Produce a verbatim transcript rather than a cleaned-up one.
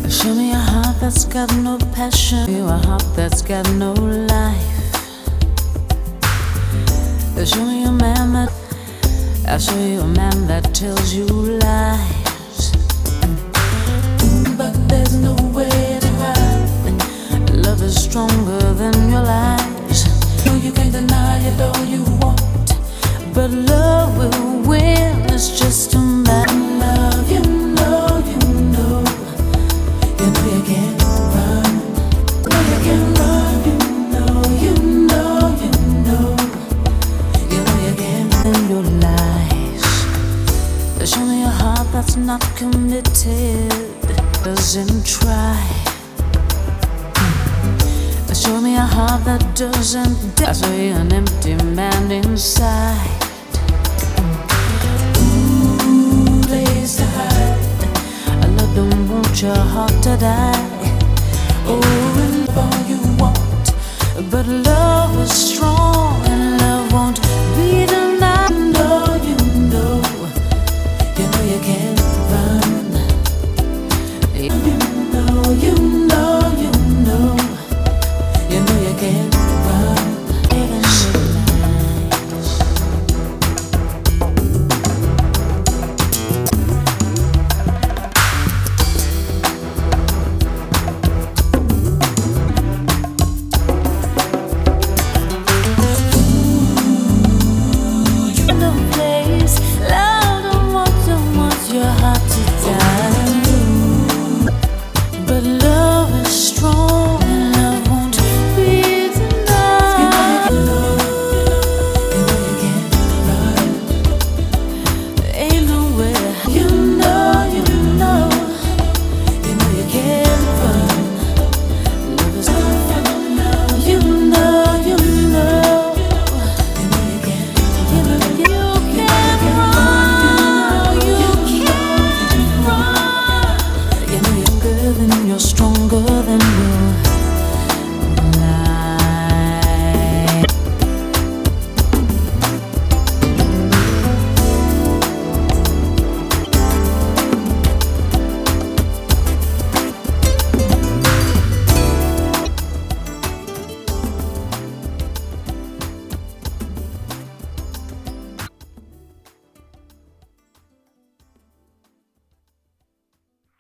Show me a heart that's got no passion. Show me a heart that's got no life. Show me a man that I'll show you a man that tells you lies. But there's no way to hide. Love is stronger than your lies. No, you can't deny it all you want, but love will win. It's just a matter of love. You know, you know, you know you can't run. No, you can't run. You know, you know, you know, you know you can't win your lies. Show me a heart that's not committed, doesn't try. Show me a heart that doesn't. I show you an empty man inside. Ooh, place to hide. I love don't want your heart to die. Oh, and all you want, but love is strong and love